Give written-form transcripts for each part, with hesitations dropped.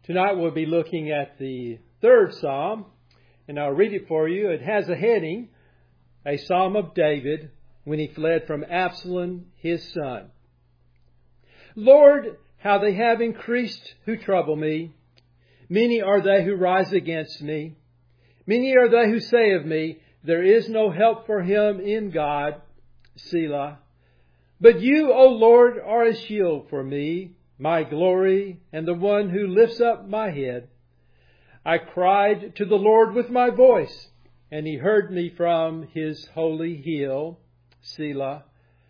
Tonight we'll be looking at the third psalm, and I'll read it for you. It has a heading, A Psalm of David when he fled from Absalom, his son. Lord, how they have increased who trouble me. Many are they who rise against me. Many are they who say of me, there is no help for him in God, Selah. But you, O Lord, are a shield for me, my glory, and the one who lifts up my head. I cried to the Lord with my voice, and he heard me from his holy hill, Selah.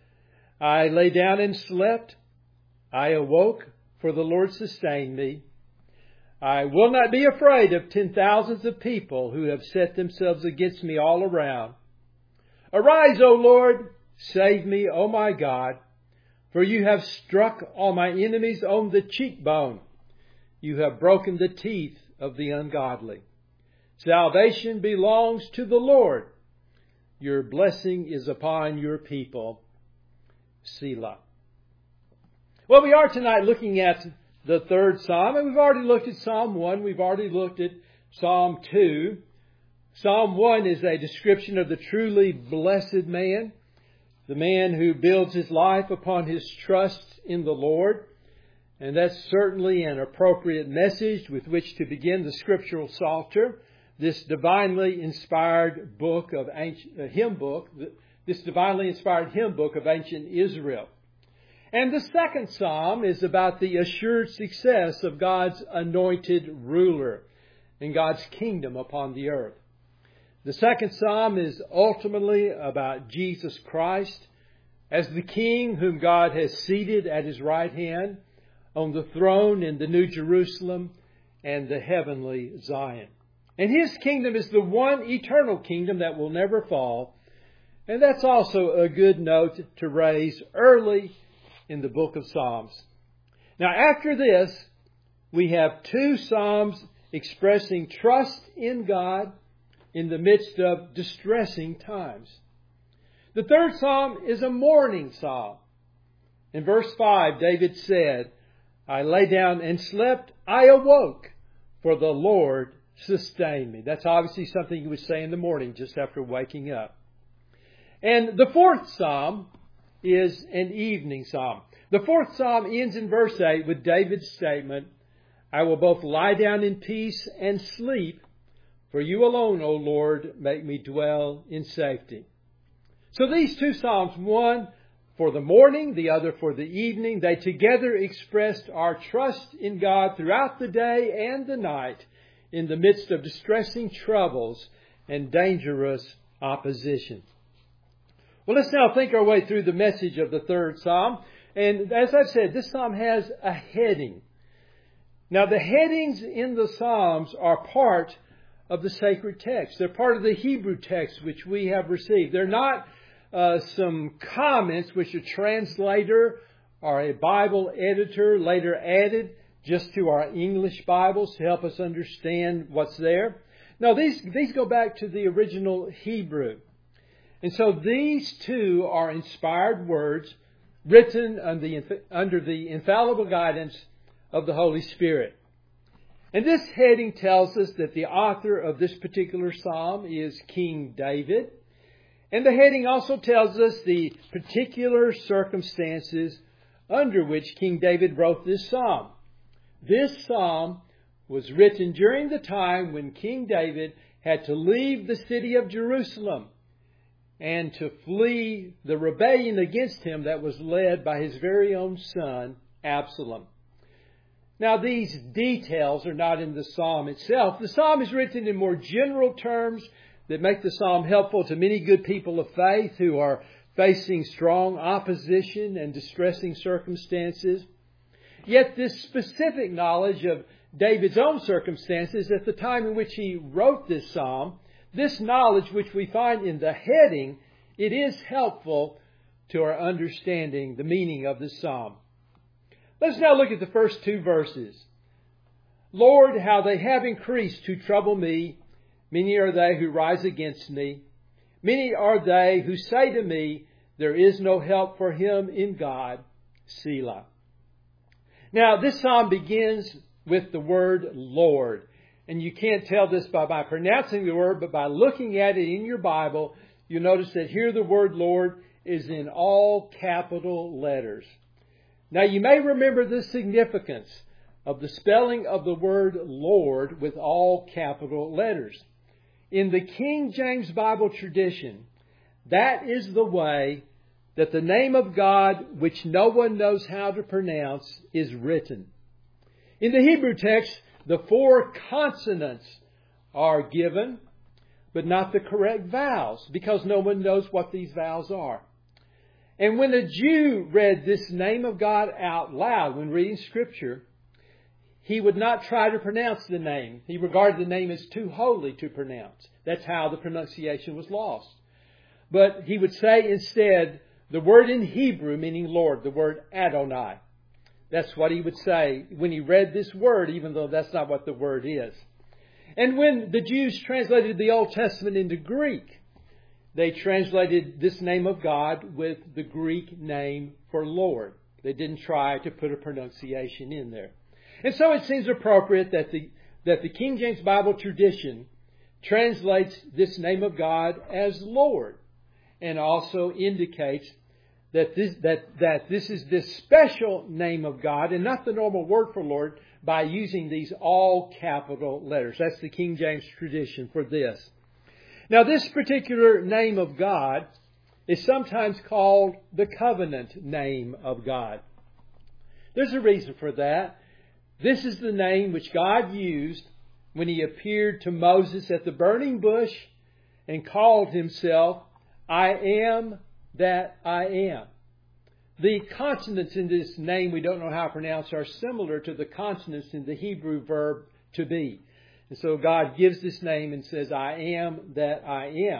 I lay down and slept. I awoke, for the Lord sustained me. I will not be afraid of 10,000s of people who have set themselves against me all around. Arise, O Lord, save me, O my God. For you have struck all my enemies on the cheekbone. You have broken the teeth of the ungodly. Salvation belongs to the Lord. Your blessing is upon your people. Selah. Well, we are tonight looking at the third psalm, and we've already looked at Psalm 1. We've already looked at Psalm 2. Psalm 1 is a description of the truly blessed man, the man who builds his life upon his trust in the Lord. And that's certainly an appropriate message with which to begin the scriptural psalter, this divinely inspired book of this divinely inspired hymn book of ancient Israel. And the second psalm is about the assured success of God's anointed ruler and God's kingdom upon the earth. The second psalm is ultimately about Jesus Christ as the King whom God has seated at his right hand on the throne in the New Jerusalem and the heavenly Zion. And his kingdom is the one eternal kingdom that will never fall. And that's also a good note to raise early in the book of Psalms. Now, after this, we have two psalms expressing trust in God in the midst of distressing times. The third psalm is a mourning psalm. In verse 5, David said, I lay down and slept, I awoke, for the Lord sustained me. That's obviously something he would say in the morning just after waking up. And the fourth psalm is an evening psalm. The fourth psalm ends in verse 8 with David's statement, I will both lie down in peace and sleep, for you alone, O Lord, make me dwell in safety. So these two psalms, one for the morning, the other for the evening, they together expressed our trust in God throughout the day and the night in the midst of distressing troubles and dangerous opposition. Well, let's now think our way through the message of the third psalm. And as I've said, this psalm has a heading. Now, the headings in the psalms are part of the sacred text. They're part of the Hebrew text which we have received. They're not some comments which a translator or a Bible editor later added just to our English Bibles to help us understand what's there. No, these go back to the original Hebrew. And so these two are inspired words written under the infallible guidance of the Holy Spirit. And this heading tells us that the author of this particular psalm is King David. And the heading also tells us the particular circumstances under which King David wrote this psalm. This psalm was written during the time when King David had to leave the city of Jerusalem and to flee the rebellion against him that was led by his very own son, Absalom. Now, these details are not in the psalm itself. The psalm is written in more general terms that make the psalm helpful to many good people of faith who are facing strong opposition and distressing circumstances. Yet this specific knowledge of David's own circumstances at the time in which he wrote this psalm, this knowledge which we find in the heading, it is helpful to our understanding the meaning of this psalm. Let's now look at the first two verses. Lord, how they have increased who trouble me. Many are they who rise against me. Many are they who say to me, there is no help for him in God, Selah. Now, this psalm begins with the word Lord. And you can't tell this by pronouncing the word, but by looking at it in your Bible, you'll notice that here the word Lord is in all capital letters. Now you may remember the significance of the spelling of the word Lord with all capital letters. In the King James Bible tradition, that is the way that the name of God, which no one knows how to pronounce, is written. In the Hebrew text, the 4 consonants are given, but not the correct vowels, because no one knows what these vowels are. And when a Jew read this name of God out loud when reading Scripture, he would not try to pronounce the name. He regarded the name as too holy to pronounce. That's how the pronunciation was lost. But he would say instead the word in Hebrew meaning Lord, the word Adonai. That's what he would say when he read this word, even though that's not what the word is. And when the Jews translated the Old Testament into Greek, they translated this name of God with the Greek name for Lord. They didn't try to put a pronunciation in there. And so it seems appropriate that the King James Bible tradition translates this name of God as Lord, and also indicates that this is this special name of God and not the normal word for Lord by using these all capital letters. That's the King James tradition for this. Now, this particular name of God is sometimes called the covenant name of God. There's a reason for that. This is the name which God used when He appeared to Moses at the burning bush and called Himself, I am that I am. The consonants in this name we don't know how to pronounce are similar to the consonants in the Hebrew verb to be. And so God gives this name and says, I am that I am.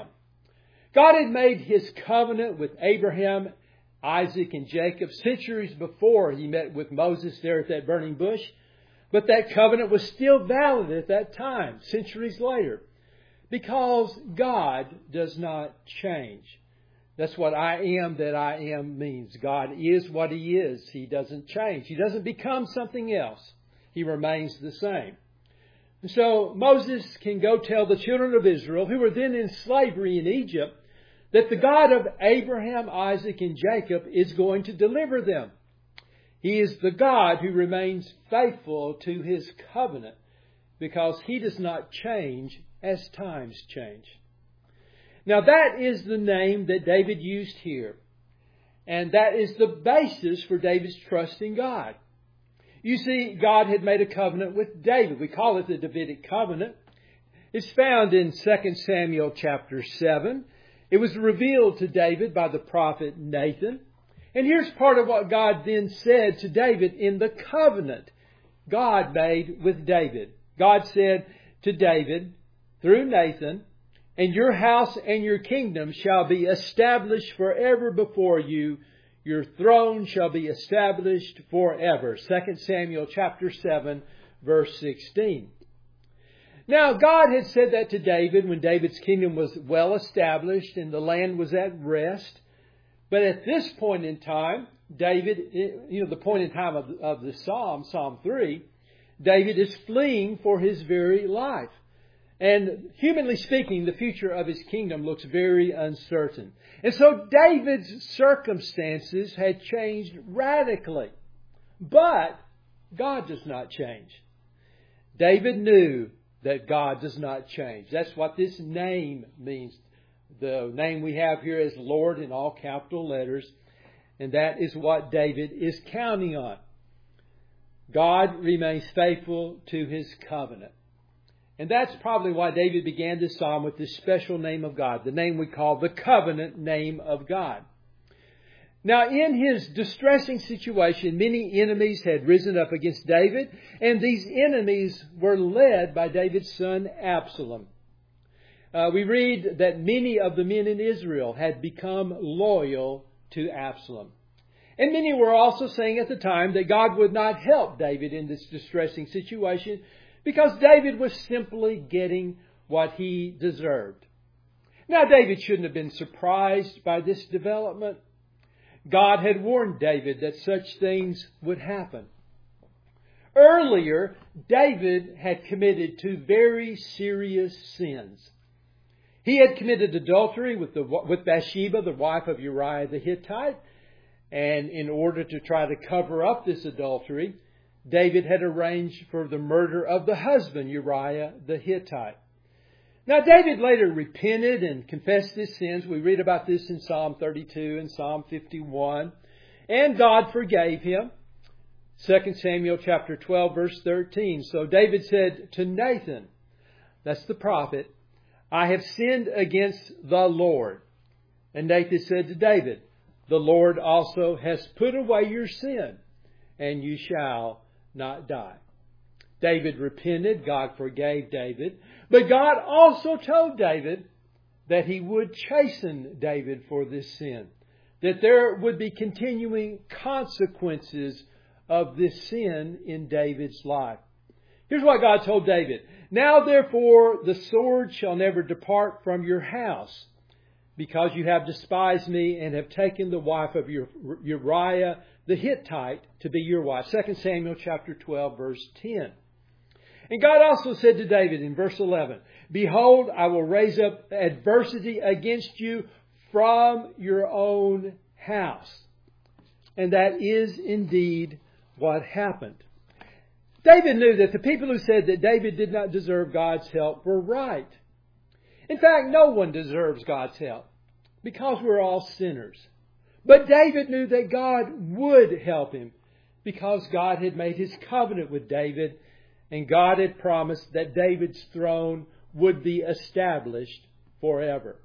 God had made His covenant with Abraham, Isaac, and Jacob centuries before He met with Moses there at that burning bush. But that covenant was still valid at that time, centuries later, because God does not change. That's what I am that I am means. God is what He is. He doesn't change. He doesn't become something else. He remains the same. And so Moses can go tell the children of Israel, who were then in slavery in Egypt, that the God of Abraham, Isaac, and Jacob is going to deliver them. He is the God who remains faithful to His covenant because He does not change as times change. Now that is the name that David used here. And that is the basis for David's trust in God. You see, God had made a covenant with David. We call it the Davidic covenant. It's found in 2 Samuel chapter 7. It was revealed to David by the prophet Nathan. And here's part of what God then said to David in the covenant God made with David. God said to David through Nathan, and your house and your kingdom shall be established forever before you. Your throne shall be established forever. 2 Samuel chapter 7, verse 16. Now, God had said that to David when David's kingdom was well established and the land was at rest. But at this point in time, David, the point in time of the Psalm, Psalm 3, David is fleeing for his very life. And humanly speaking, the future of his kingdom looks very uncertain. And so David's circumstances had changed radically. But God does not change. David knew that God does not change. That's what this name means. The name we have here is Lord in all capital letters. And that is what David is counting on. God remains faithful to His covenant. And that's probably why David began this psalm with this special name of God, the name we call the covenant name of God. Now, in his distressing situation, many enemies had risen up against David, and these enemies were led by David's son Absalom. We read that many of the men in Israel had become loyal to Absalom. And many were also saying at the time that God would not help David in this distressing situation because David was simply getting what he deserved. Now, David shouldn't have been surprised by this development. God had warned David that such things would happen. Earlier, David had committed two very serious sins. He had committed adultery with Bathsheba, the wife of Uriah the Hittite. And in order to try to cover up this adultery, David had arranged for the murder of the husband, Uriah the Hittite. Now, David later repented and confessed his sins. We read about this in Psalm 32 and Psalm 51. And God forgave him. 2 Samuel chapter 12, verse 13. So David said to Nathan, that's the prophet, I have sinned against the Lord. And Nathan said to David, the Lord also has put away your sin, and you shall not die. David repented. God forgave David. But God also told David that He would chasten David for this sin. That there would be continuing consequences of this sin in David's life. Here's what God told David. Now therefore the sword shall never depart from your house, because you have despised me and have taken the wife of Uriah the Hittite to be your wife. 2 Samuel chapter 12, verse 10. And God also said to David in verse 11, behold, I will raise up adversity against you from your own house. And that is indeed what happened. David knew that the people who said that David did not deserve God's help were right. In fact, no one deserves God's help because we're all sinners. But David knew that God would help him because God had made His covenant with David, and God had promised that David's throne would be established forever.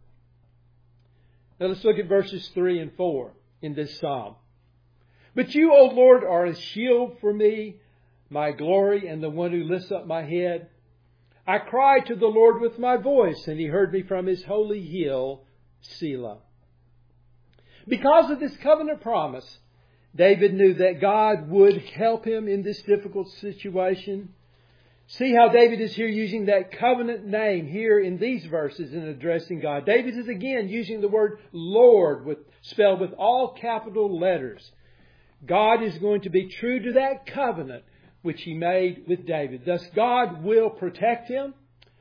Now let's look at verses 3 and 4 in this psalm. But you, O Lord, are a shield for me, my glory, and the one who lifts up my head. I cried to the Lord with my voice, and He heard me from His holy hill, Selah. Because of this covenant promise, David knew that God would help him in this difficult situation. See how David is here using that covenant name here in these verses in addressing God. David is again using the word Lord spelled with all capital letters. God is going to be true to that covenant which He made with David. Thus God will protect him.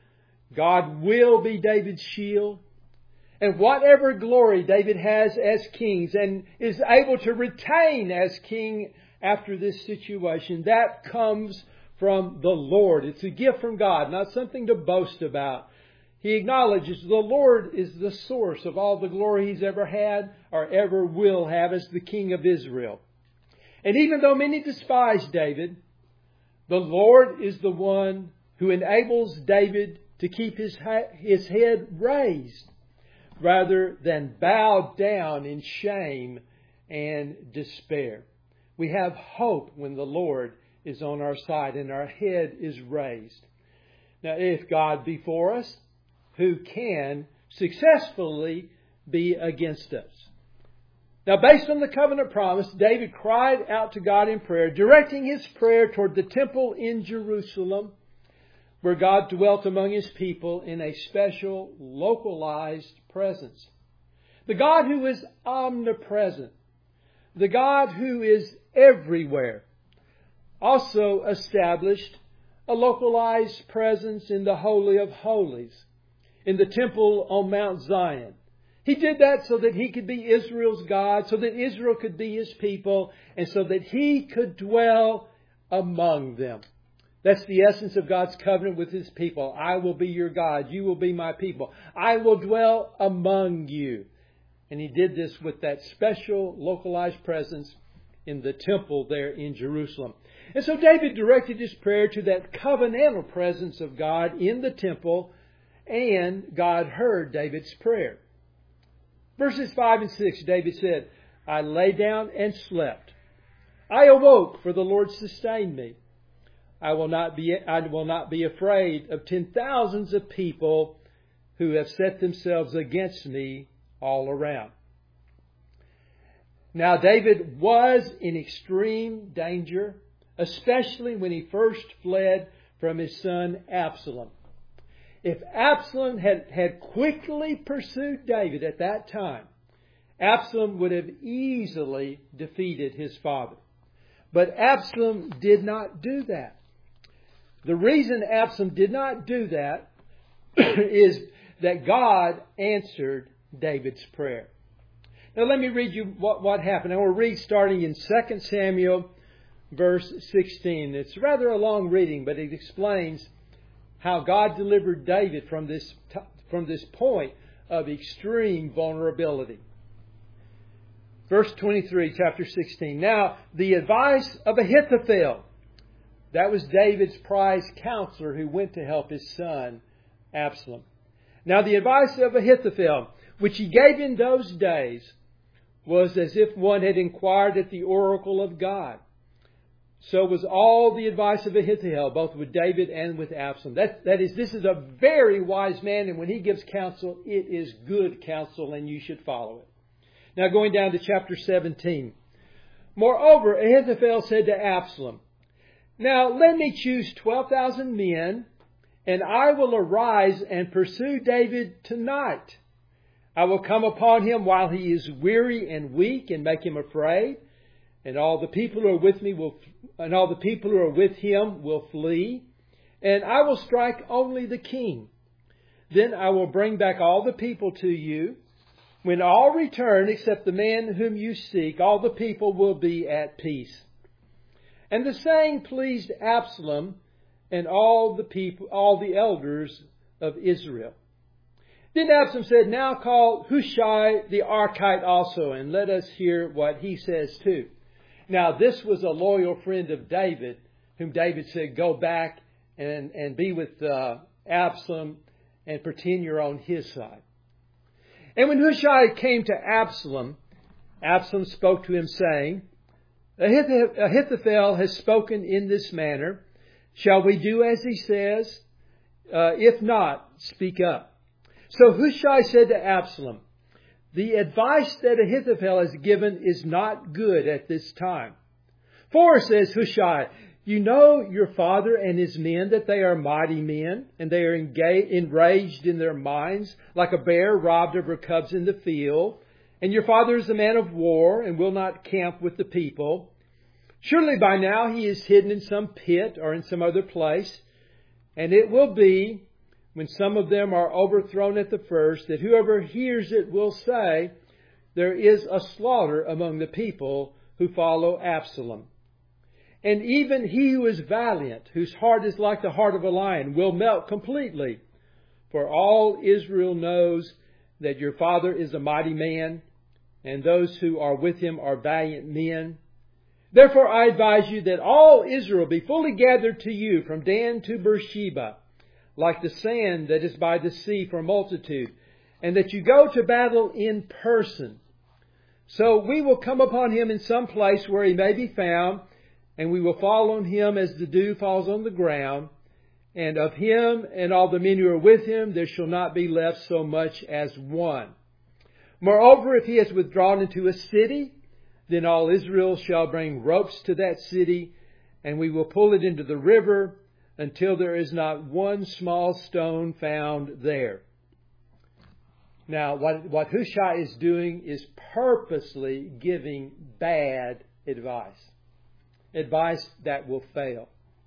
God will be David's shield. And whatever glory David has as king and is able to retain as king after this situation, that comes from the Lord. It's a gift from God, not something to boast about. He acknowledges the Lord is the source of all the glory He's ever had or ever will have as the King of Israel. And even though many despise David, the Lord is the one who enables David to keep his head raised rather than bowed down in shame and despair. We have hope when the Lord is on our side and our head is raised. Now, if God be for us, who can successfully be against us? Now, based on the covenant promise, David cried out to God in prayer, directing his prayer toward the temple in Jerusalem, where God dwelt among His people in a special, localized presence. The God who is omnipresent, the God who is everywhere, also established a localized presence in the Holy of Holies, in the temple on Mount Zion. He did that so that He could be Israel's God, so that Israel could be His people, and so that He could dwell among them. That's the essence of God's covenant with His people. I will be your God. You will be my people. I will dwell among you. And He did this with that special localized presence in the temple there in Jerusalem. And so David directed his prayer to that covenantal presence of God in the temple, and God heard David's prayer. Verses 5 and 6, David said, I lay down and slept. I awoke, for the Lord sustained me. I will not be afraid of 10,000s of people who have set themselves against me all around. Now, David was in extreme danger, especially when he first fled from his son Absalom. If Absalom had quickly pursued David at that time, Absalom would have easily defeated his father. But Absalom did not do that. The reason Absalom did not do that is that God answered David's prayer. Now let me read you what happened. I will read starting in 2 Samuel verse 16. It's rather a long reading, but it explains how God delivered David from this point of extreme vulnerability. Verse 23, chapter 16. Now, the advice of Ahithophel. That was David's prized counselor who went to help his son, Absalom. Now, the advice of Ahithophel, which he gave in those days, was as if one had inquired at the oracle of God. So was all the advice of Ahithophel, both with David and with Absalom. That is, this is a very wise man, and when he gives counsel, it is good counsel, and you should follow it. Now going down to chapter 17. Moreover, Ahithophel said to Absalom, Now let me choose 12,000 men, and I will arise and pursue David tonight. I will come upon him while he is weary and weak, and make him afraid. And all the people who are with him will flee, and I will strike only the king. Then I will bring back all the people to you. When all return except the man whom you seek, all the people will be at peace. And the saying pleased Absalom and all the elders of Israel. Then Absalom said, Now call Hushai the Archite also, and let us hear what he says too. Now, this was a loyal friend of David, whom David said, Go back and be with Absalom and pretend you're on his side. And when Hushai came to Absalom, Absalom spoke to him, saying, Ahithophel has spoken in this manner. Shall we do as he says? If not, speak up. So Hushai said to Absalom, The advice that Ahithophel has given is not good at this time. For, says Hushai, you know your father and his men, that they are mighty men, and they are enraged in their minds, like a bear robbed of her cubs in the field. And your father is a man of war, and will not camp with the people. Surely by now he is hidden in some pit or in some other place. And it will be, when some of them are overthrown at the first, that whoever hears it will say, There is a slaughter among the people who follow Absalom. And even he who is valiant, whose heart is like the heart of a lion, will melt completely. For all Israel knows that your father is a mighty man, and those who are with him are valiant men. Therefore I advise you that all Israel be fully gathered to you from Dan to Beersheba, like the sand that is by the sea for multitude, and that you go to battle in person. So we will come upon him in some place where he may be found, and we will fall on him as the dew falls on the ground. And of him and all the men who are with him, there shall not be left so much as one. Moreover, if he has withdrawn into a city, then all Israel shall bring ropes to that city, and we will pull it into the river until there is not one small stone found there. Now, what Hushai is doing is purposely giving bad advice. Advice that will fail.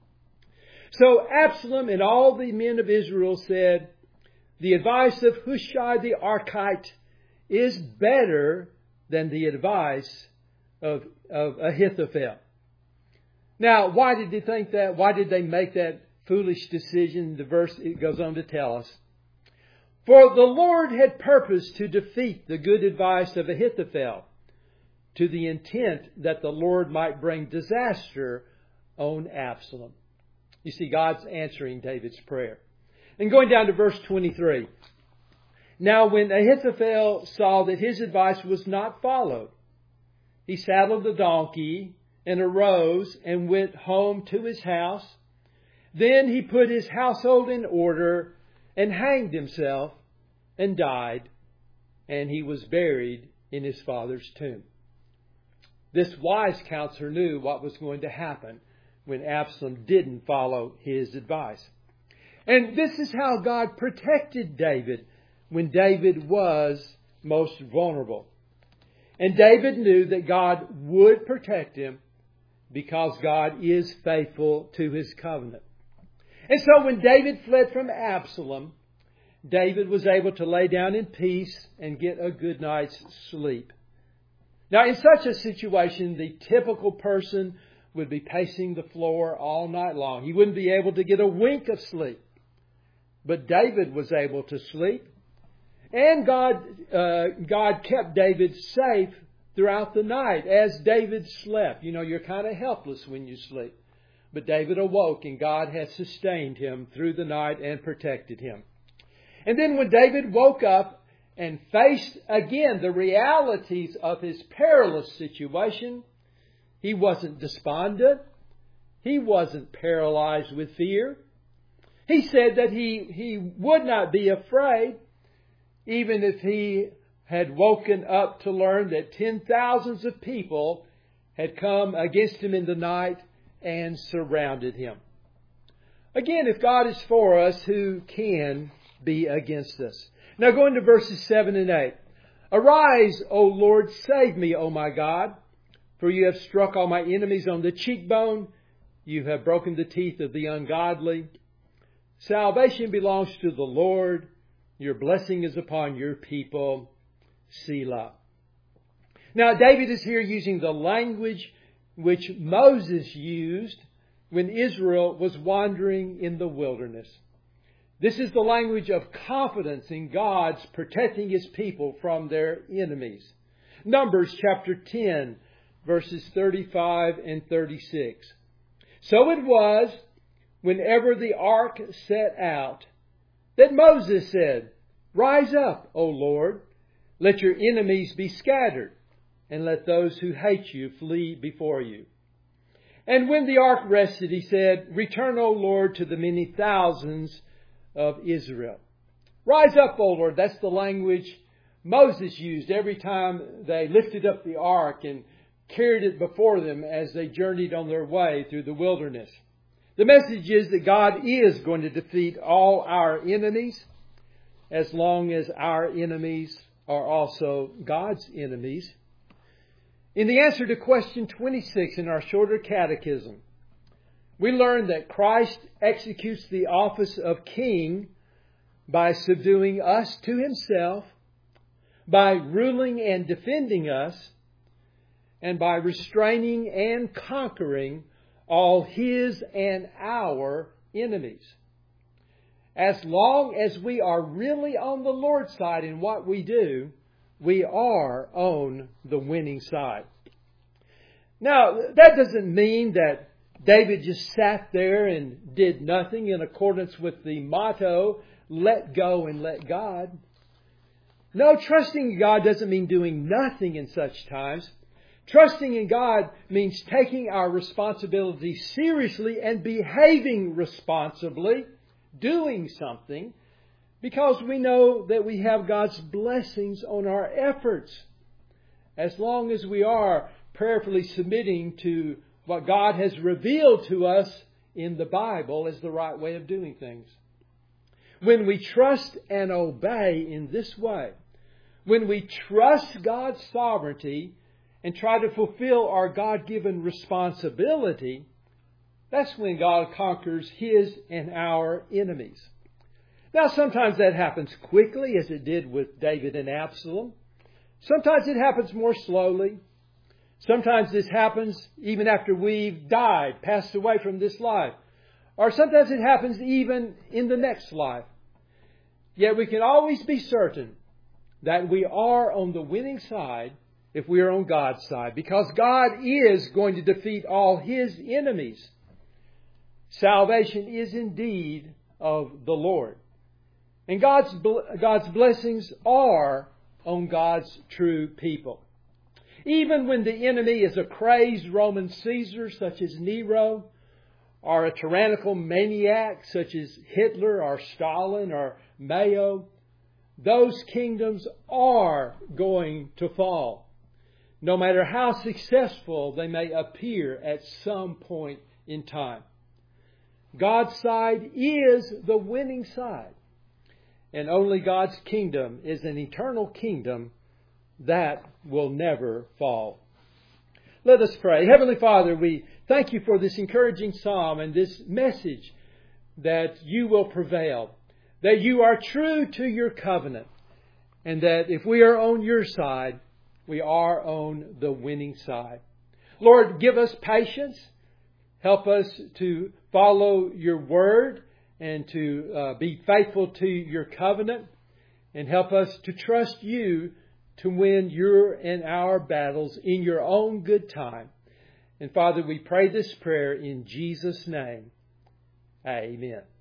So Absalom and all the men of Israel said, The advice of Hushai the Archite is better than the advice of Ahithophel. Now, why did they think that? Why did they make that foolish decision? The verse, it goes on to tell us. For the Lord had purposed to defeat the good advice of Ahithophel, to the intent that the Lord might bring disaster on Absalom. You see, God's answering David's prayer. And going down to verse 23. Now when Ahithophel saw that his advice was not followed, he saddled a donkey and arose and went home to his house. Then he put his household in order and hanged himself and died, and he was buried in his father's tomb. This wise counselor knew what was going to happen when Absalom didn't follow his advice. And this is how God protected David when David was most vulnerable. And David knew that God would protect him because God is faithful to His covenant. And so when David fled from Absalom, David was able to lay down in peace and get a good night's sleep. Now, in such a situation, the typical person would be pacing the floor all night long. He wouldn't be able to get a wink of sleep. But David was able to sleep. And God kept David safe throughout the night as David slept. You know, you're kind of helpless when you sleep. But David awoke and God has sustained him through the night and protected him. And then when David woke up and faced again the realities of his perilous situation, he wasn't despondent. He wasn't paralyzed with fear. He said that he would not be afraid, even if he had woken up to learn that 10,000s of people had come against him in the night and surrounded him. Again, if God is for us, who can be against us? Now going to verses 7 and 8. Arise, O Lord, save me, O my God, for you have struck all my enemies on the cheekbone. You have broken the teeth of the ungodly. Salvation belongs to the Lord. Your blessing is upon your people. Selah. Now, David is here using the language which Moses used when Israel was wandering in the wilderness. This is the language of confidence in God's protecting His people from their enemies. Numbers chapter 10, verses 35 and 36. So it was, whenever the ark set out, that Moses said, Rise up, O Lord, let your enemies be scattered, and let those who hate you flee before you. And when the ark rested, he said, Return, O Lord, to the many thousands of Israel. Rise up, O Lord. That's the language Moses used every time they lifted up the ark and carried it before them as they journeyed on their way through the wilderness. The message is that God is going to defeat all our enemies as long as our enemies are also God's enemies. In the answer to question 26 in our shorter catechism, we learn that Christ executes the office of king by subduing us to Himself, by ruling and defending us, and by restraining and conquering all His and our enemies. As long as we are really on the Lord's side in what we do, we are on the winning side. Now, that doesn't mean that David just sat there and did nothing in accordance with the motto, let go and let God. No, trusting in God doesn't mean doing nothing in such times. Trusting in God means taking our responsibility seriously and behaving responsibly, doing something, because we know that we have God's blessings on our efforts. As long as we are prayerfully submitting to what God has revealed to us in the Bible as the right way of doing things. When we trust and obey in this way, when we trust God's sovereignty and try to fulfill our God-given responsibility, that's when God conquers His and our enemies. Now, sometimes that happens quickly, as it did with David and Absalom. Sometimes it happens more slowly. Sometimes this happens even after we've died, passed away from this life. Or sometimes it happens even in the next life. Yet we can always be certain that we are on the winning side if we are on God's side, because God is going to defeat all His enemies. Salvation is indeed of the Lord. And God's blessings are on God's true people. Even when the enemy is a crazed Roman Caesar such as Nero, or a tyrannical maniac such as Hitler or Stalin or Mayo, those kingdoms are going to fall, no matter how successful they may appear at some point in time. God's side is the winning side, and only God's kingdom is an eternal kingdom that will never fall. Let us pray. Heavenly Father, we thank you for this encouraging psalm and this message that you will prevail, that you are true to your covenant, and that if we are on your side, we are on the winning side. Lord, give us patience. Help us to follow your word and to be faithful to your covenant. And help us to trust you to win your and our battles in your own good time. And Father, we pray this prayer in Jesus' name. Amen.